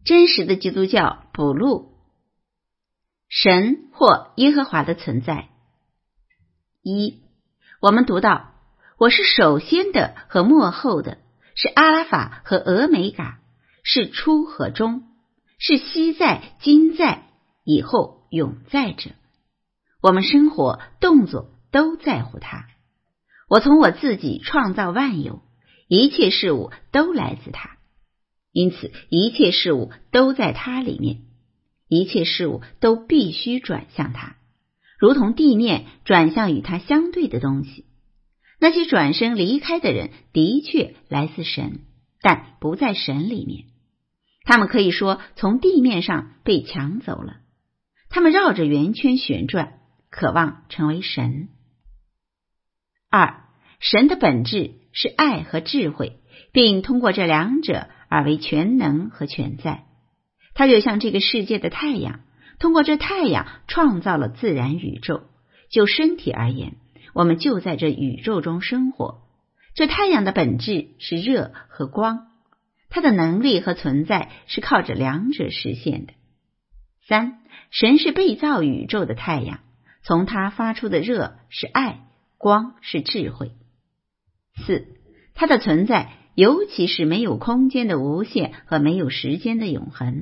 真实的基督教补录：神或耶和华的存在。一，我们读到，我是首先的和末后的，是阿拉法和俄美嘎，是初和终，是昔在今在以后永在者。我们生活动作都在乎他。我从我自己创造万有，一切事物都来自他，因此一切事物都在他里面，一切事物都必须转向他，如同地面转向与他相对的东西。那些转身离开的人的确来自神，但不在神里面。他们可以说从地面上被抢走了，他们绕着圆圈旋转，渴望成为神。二，神的本质是爱和智慧，并通过这两者而为全能和全在。他就像这个世界的太阳，通过这太阳创造了自然宇宙。就身体而言，我们就在这宇宙中生活。这太阳的本质是热和光，它的能力和存在是靠着两者实现的。三，神是被造宇宙的太阳，从它发出的热是爱，光是智慧。四，它的存在尤其是没有空间的无限和没有时间的永恒。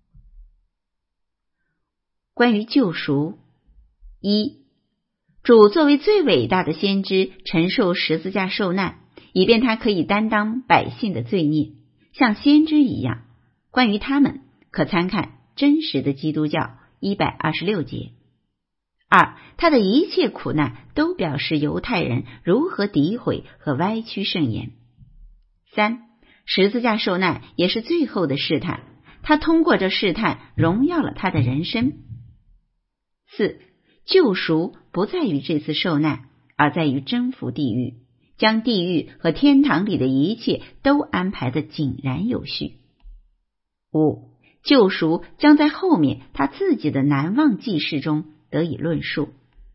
关于救赎：一，主作为最伟大的先知承受十字架受难，以便他可以担当百姓的罪孽，像先知一样。关于他们，可参看真实的基督教126节。二，他的一切苦难都表示犹太人如何诋毁和歪曲圣言。三，十字架受难也是最后的试探，他通过这试探荣耀了他的人生。四，救赎不在于这次受难，而在于征服地狱，将地狱和天堂里的一切都安排得井然有序。五，救赎将在后面他自己的难忘记事中得以论述。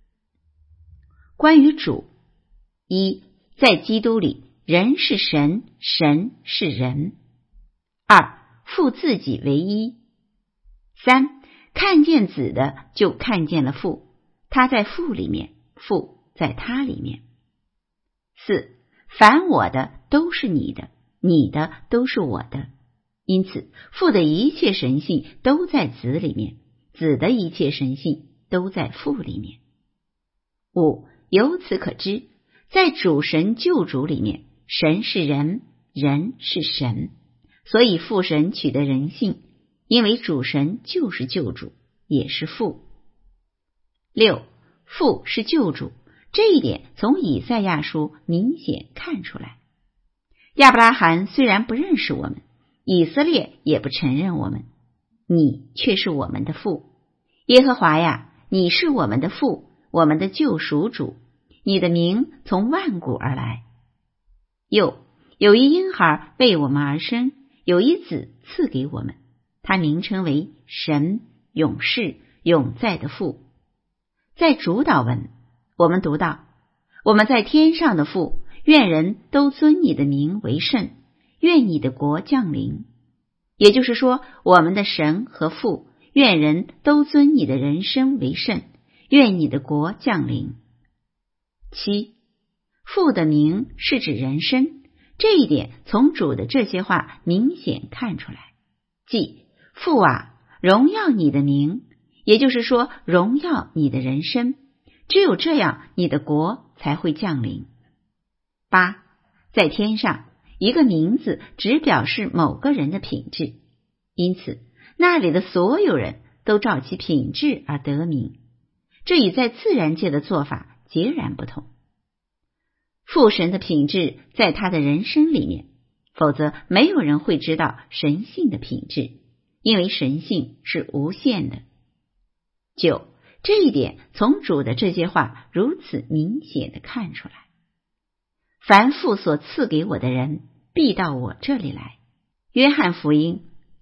关于主：一，在基督里，人是神，神是人。二，父自己为一。三，看见子的就看见了父，他在父里面，父在他里面。四，凡我的都是你的，你的都是我的。因此父的一切神性都在子里面，子的一切神性都在父里面。五，由此可知，在主神救主里面，神是人，人是神，所以父神取得人性，因为主神就是救主，也是父。六，父是救主，这一点从以赛亚书明显看出来。亚伯拉罕虽然不认识我们，以色列也不承认我们，你却是我们的父。耶和华呀，你是我们的父，我们的救赎主，你的名从万古而来。又有一婴孩为我们而生，有一子赐给我们，他名称为神，永世永在的父。在主祷文，我们读到，我们在天上的父，愿人都尊你的名为圣，愿你的国降临。也就是说，我们的神和父，愿人都尊你的人生为圣，愿你的国降临。七，父的名是指人生，这一点从主的这些话明显看出来，即父啊，荣耀你的名，也就是说荣耀你的人生，只有这样你的国才会降临。八，在天上，一个名字只表示某个人的品质，因此那里的所有人都照其品质而得名，这与在自然界的做法截然不同。父神的品质在他的人生里面，否则没有人会知道神性的品质，因为神性是无限的。九，这一点从主的这些话如此明显地看出来。凡父所赐给我的人，必到我这里来。约翰福音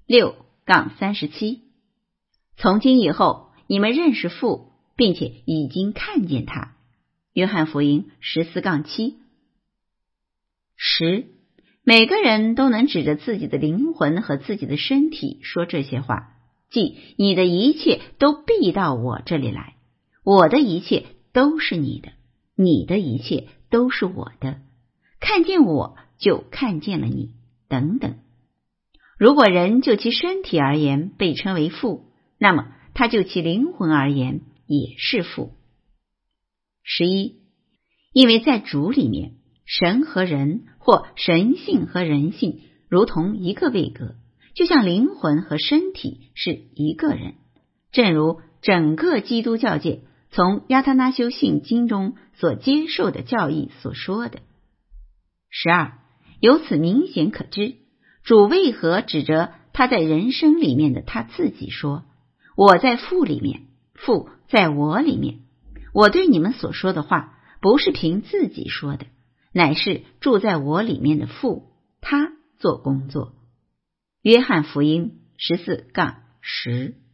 6-37。从今以后，你们认识父，并且已经看见他。约翰福音14-7。10， 每个人都能指着自己的灵魂和自己的身体说这些话，即你的一切都必到我这里来，我的一切都是你的，你的一切都是我的，看见我就看见了你，等等。如果人就其身体而言被称为父，那么他就其灵魂而言也是父。11，因为在主里面，神和人或神性和人性如同一个位格，就像灵魂和身体是一个人，正如整个基督教界从亚他那修信经中所接受的教义所说的。12，由此明显可知，主为何指着他在人生里面的他自己说，我在父里面，父在我里面，我对你们所说的话不是凭自己说的，乃是住在我里面的父，他做工作。约翰福音14-10